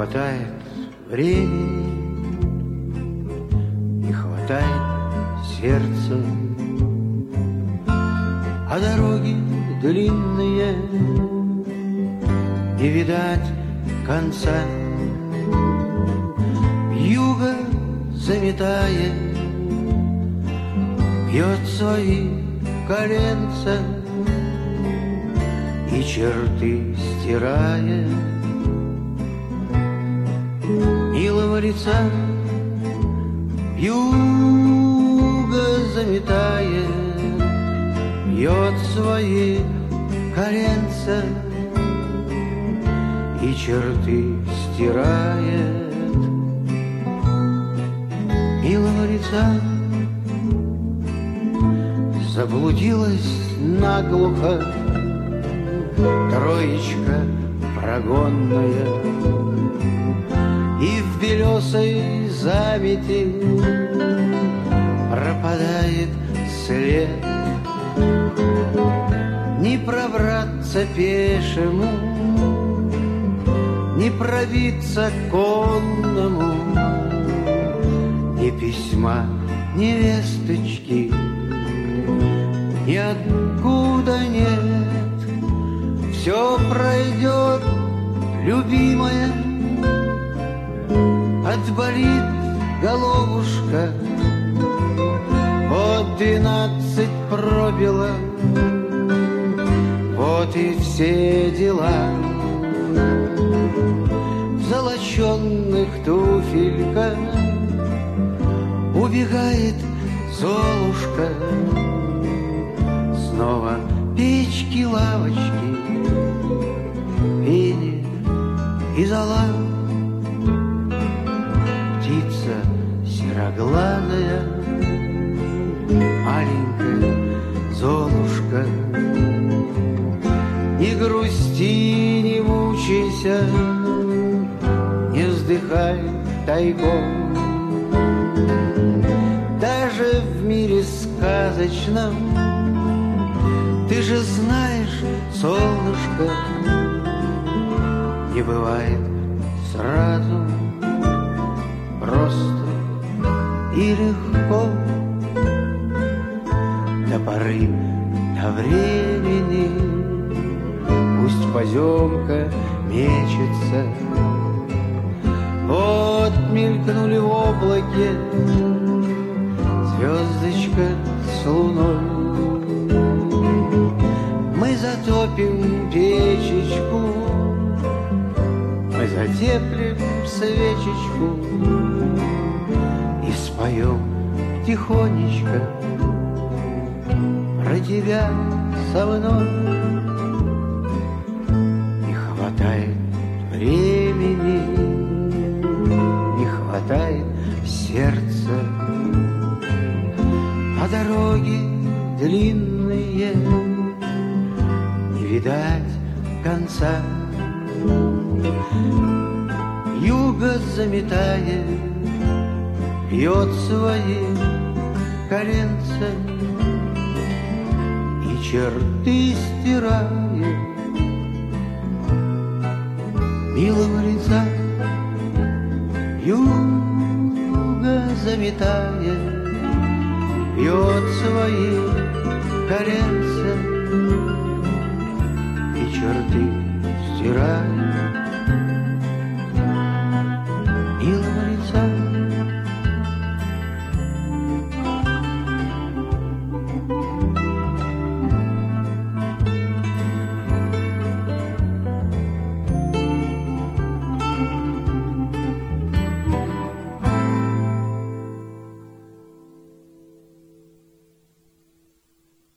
хватает времени, не хватает сердца, а дороги длинные, не видать конца. Вьюга заметает, бьет свои коленца и черты стирает милого лица. Вьюга заметает, бьет свои коленца и черты стирает милого лица. Заблудилась наглухо троечка прогонная, и в белесой замети пропадает след. Не пробраться пешему, не пробиться конному, ни письма невесточки ниоткуда нет. Все пройдет, любимая, отболит головушка. Вот 12 пробило, вот и все дела. В золоченных туфельках убегает Золушка. Снова печки, лавочки, пение и зола. Птица сероглазая, маленькая Золушка. Не грусти, не мучайся, не вздыхай тайком. Даже в мире сказочном, ты же знаешь, солнышко, не бывает сразу просто и легко. До поры, до времени пусть поземка мечется. Вот мелькнули в облаке звездочка с луной. Мы затопим печечку, мы затеплим свечечку и споем тихонечко про тебя со мной. Не хватает времени, не хватает сердца, а дороги длинные, не видать конца. Юго заметает, бьет свои коленца и черты стирает милого лица. Юго заметает, бьет свои коленца и черты стирает